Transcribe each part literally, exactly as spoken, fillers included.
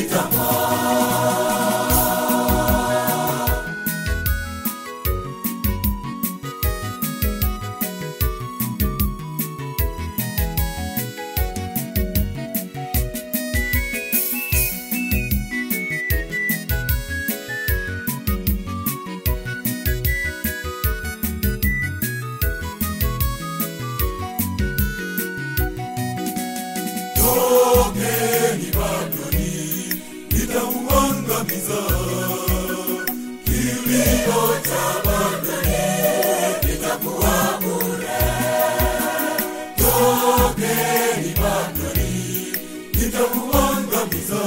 Tokeni Babeli, nitauangamiza. Kilio cha Babeli kitakuwa bure. Tokeni Babeli, nitauangamiza.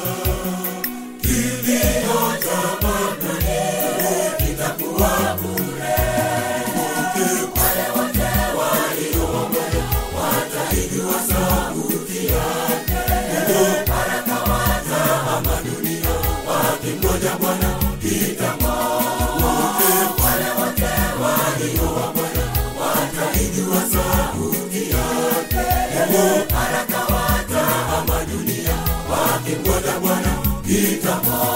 Kilio cha Babeli kitakuwa bure. Wale wote walioomba wataijua sauti yake. Baraka watahama dunia wakingoja Bwana kitambo. Wale wote walioomba wataijua sauti yake. Baraka watahama dunia wakingoja Bwana kitambo.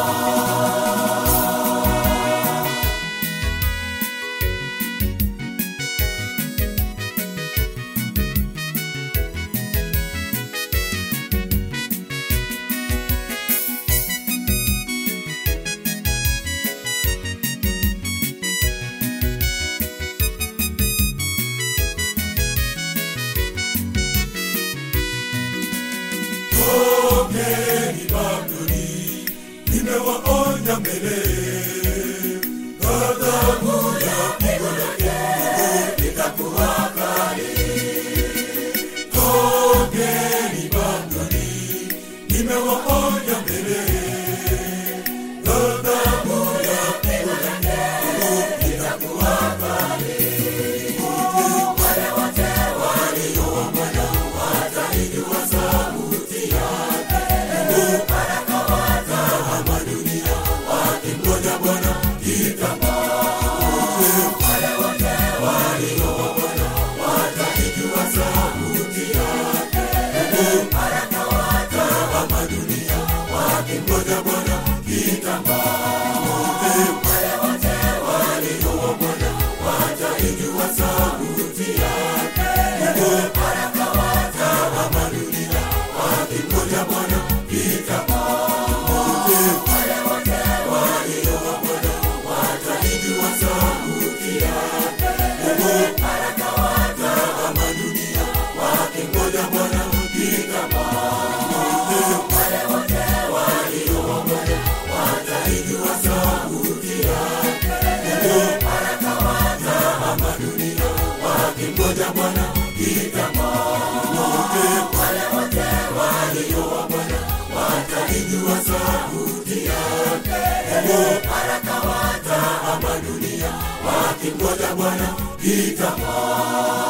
Tokeni Babeli, nimewaonya mbele. Ghadhabu ya pigo lake itakuwa kali. Tokeni Babeli, nimewaonya mbele. Ghadhabu ya pigo lake itakuwa kali. Wale wote walioomba wataijua sauti yake. Baraka watahama dunia wakingoja Bwana kitambo. Wale wote walioomba wataijua sauti yake. Baraka watahama dunia wakingoja Bwana kitambo. Wale wote walioomba wataijua sauti yake. Baraka watahama dunia wakingoja Bwana kitambo. Wale wote walioomba wataijua sauti yake. Baraka watahama dunia wakingoja Bwana kitambo. Wale wote walioomba wataijua sauti yake. Baraka watahama dunia wakingoja Bwana kitambo. Wale wote walioomba wataijua sauti yake. Baraka watahama dunia wakingoja Bwana kitambo.